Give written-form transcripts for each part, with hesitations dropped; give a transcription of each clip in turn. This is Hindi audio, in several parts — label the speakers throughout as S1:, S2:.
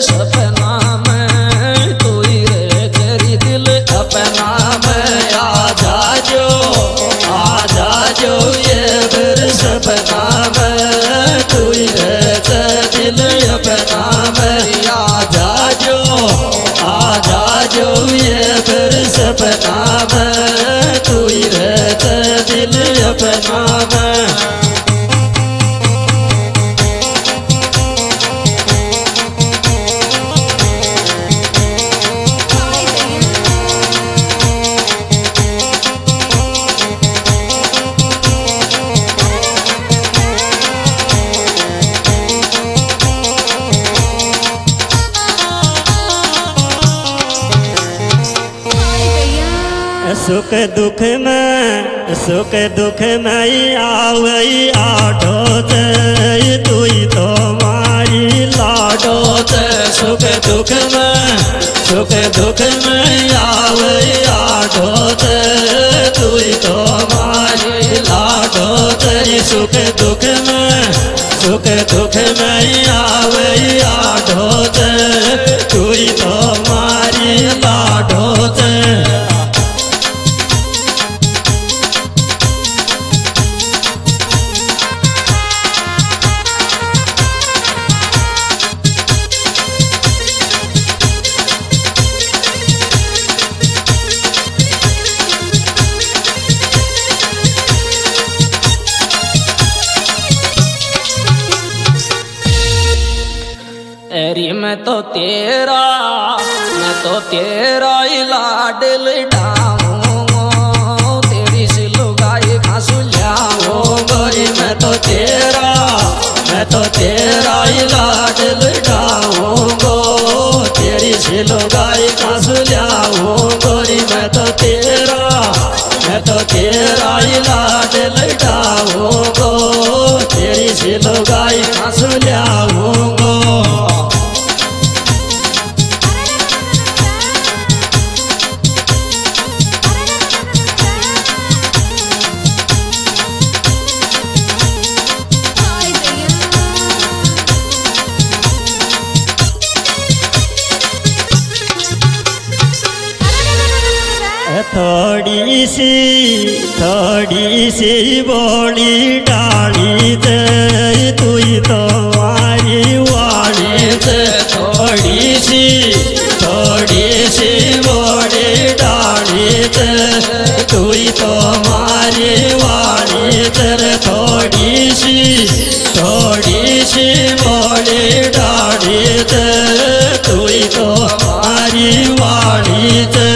S1: सपना में तू ही रे तेरी दिल अपना में आ जाजो ये फिर सपना में तू ही रे तेरी दिल अपना में आ जाजो ये फिर सपना में तू ही रे तेरी दिल अपना में।
S2: सुख दुख में आवई आठो ते तू ही तो मारी लाडो ते
S1: सुख दुख में आवई आठो ते तू ही तो मारी लाडो तेरी सुख दुख में आवई आठो ते तू ही तो मारी लाडो ते। मैं तो तेरा ही लाडल डाऊंगा तेरी सी लुगाई खासु ल्याऊंगा मैं तो तेरा ही लाडल डाऊंगा तेरी सी लुगाई खासु ल्याऊंगा मैं तो तेरा ही लाडल डाऊंगा तेरी सी लुगाई खासु ल्याऊंगा। थोड़ी सी बोली डाली ते तू ही तो मारी वाली ते थोड़ी सी बोली डाली ते तू ही तो मारी वाली तेरे थोड़ी सी बोली डाली ते तू ही तो मारी वाली ते।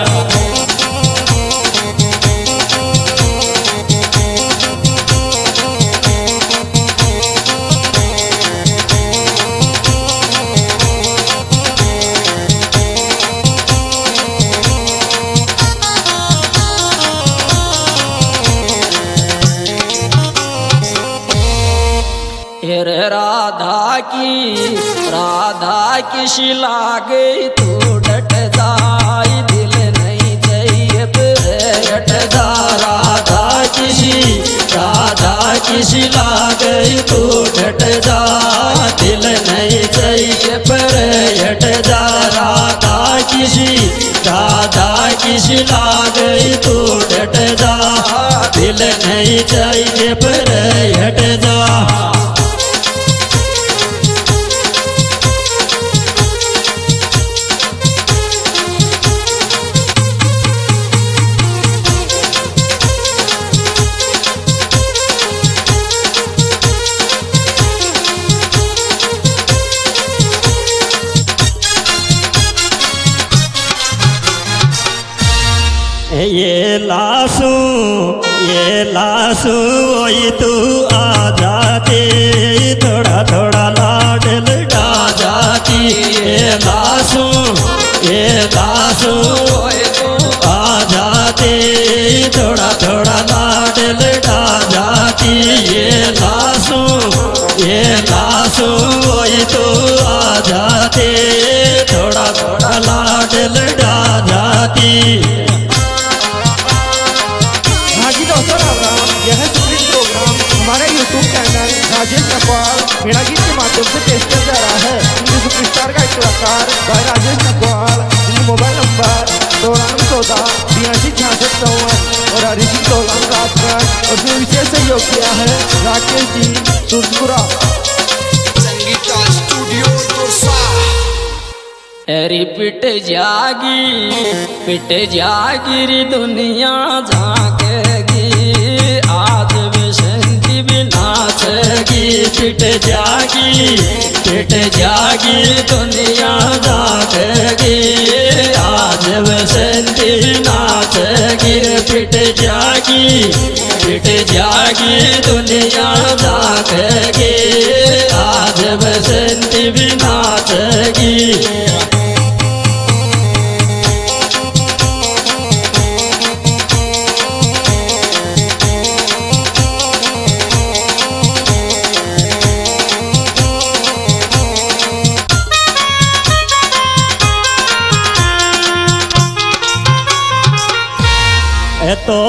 S1: राधा की शिला गई तू डट जाई दिल नहीं चाहिए फिर हट जा राधा की शिला गई तू डट जा दिल नहीं चाहिए पर हट जा राधा की शिला गई तू डट जा दिल नहीं चाहिए पर हट जा। ये लासू वही तू आ जाती थोड़ा थोड़ा लाडल डा जाती ये लासू वही तू आ जाती थोड़ा थोड़ा लाडल डा जाती ये लासू वही तू आ जाती थोड़ा थोड़ा लाडल डा जाती।
S3: यह संगीत प्रोग्राम हमारे YouTube चैनल राजेश नकवाल मेरा गीत के माध्यम से पेश किया जा रहा है। हिंदी सुपरस्टार का कलाकार भाई राजेश नकवाल, जिनका मोबाइल नंबर 9414 82 66 और हरीश तोलाम राजगढ़। और उसमें विशेष सहयोग किया है राकेश जी सुरपुरा।
S4: संगीता स्टूडियो तोरसा।
S1: अरे पिट जागी दुनिया झांकेगी, आज बसंती भी नाचेगी। पिट जागी दुनिया झांकेगी, आज बसंती नाचेगी। पिट जागी दुनिया झांकेगी, आज बसंती भी नाचेगी। तो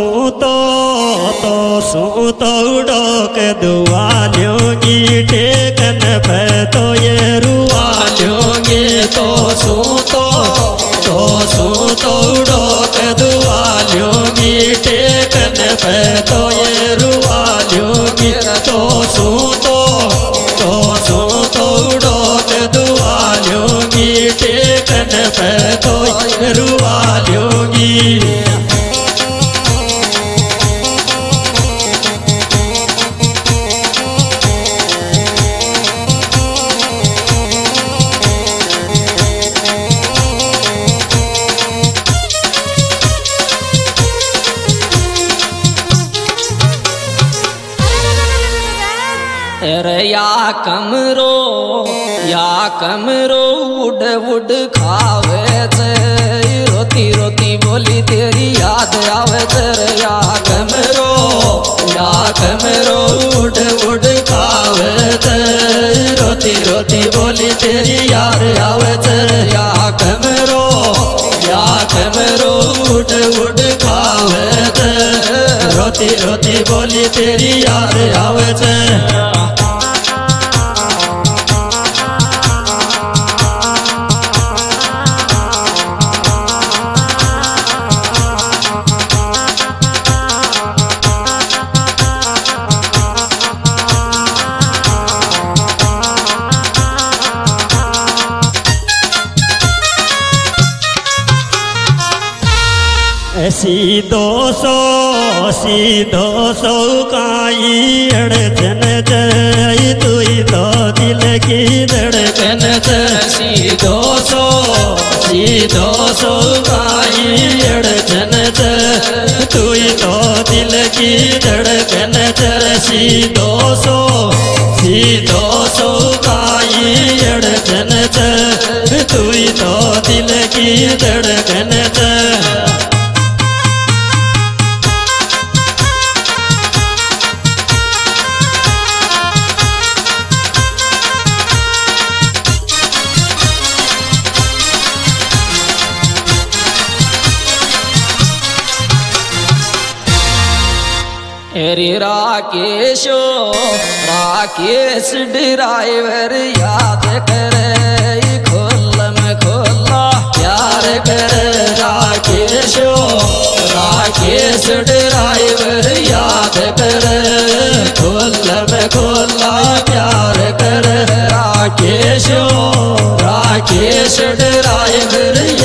S1: सूतो डोक दुआल्योगी, टेकन पे तो ये रुआल्योगी। तो सूतो डोक दुआल्योगी, टेकन पे तो ये रुआल्योगी। तो सूतो डोक दुआल्योगी, टेकन पे तो ये रुआल्योगी। या कमरो उड़ खावे छे, रोती रोती बोली तेरी याद आवे छे। या कमरो उड़ खावे छे, रोती रोती बोली तेरी याद आवे छे। या कमरो उड़ खावे छे, रोती रोती बोली तेरी याद आवे छे। सीधो सो काई अड़चन जई, तुई तो दिल की धड़कन है। सीधो सो काई अड़चन जई, तुई तो दिल की धड़कन है। सीधो सो काई अड़चन जई, तुई तो दिल की धड़कन है। राकेश ड्राइवर याद करे, खोल में खोला प्यार करे। राकेश ड्राइवर याद करे, खोल में खोला प्यार करे। राकेश ड्राइवर